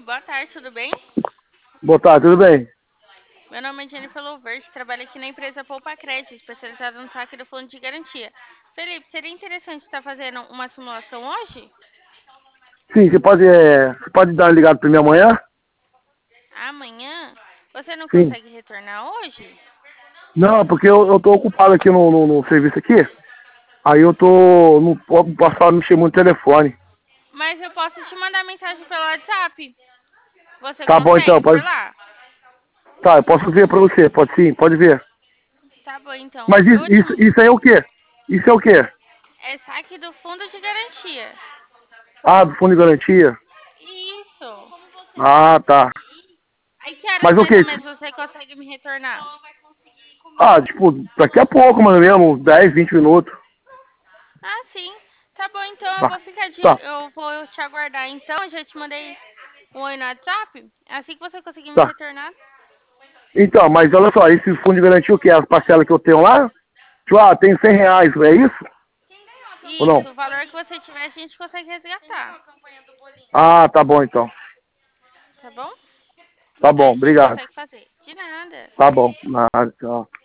boa tarde, tudo bem? Boa tarde, tudo bem? Meu nome é Jennifer Louvert, trabalho aqui na empresa Poupa Crédito, especializada no saque do fundo de garantia. Felipe, seria interessante estar fazendo uma simulação hoje? Sim, você pode dar uma ligada para mim amanhã? Amanhã? Você não Sim. consegue retornar hoje? Não, porque eu tô ocupado aqui no serviço aqui. Aí eu tô. Não posso mexer muito no telefone. Mas eu posso te mandar mensagem pelo WhatsApp. Você Tá bom então, consegue por pode. lá? Tá, eu posso ver pra você, pode sim, pode ver. Tá bom, então. Mas Eu vou te... isso aí é o quê? Isso é o quê? É saque do fundo de garantia. Ah, do fundo de garantia? Isso. Ah, tá. Aí que horas Mas o mais ou quê? menos você consegue me retornar? Ah, tipo, daqui a pouco, mano, mesmo, 10, 20 minutos. Ah, sim. Tá bom, então eu Tá, vou ficar de. tá, Eu vou te aguardar. Então, eu já te mandei um oi no WhatsApp. Assim que você conseguir me tá. retornar. Então, mas olha só, esse fundo de garantia o quê? As parcelas que eu tenho lá? Tipo, tem R$ 100, é isso? Ou não? Isso, o valor que você tiver, a gente consegue resgatar. Ah, tá bom então. Tá bom? Tá A bom, gente obrigado. consegue fazer. De nada. Tá bom. Nada, tchau.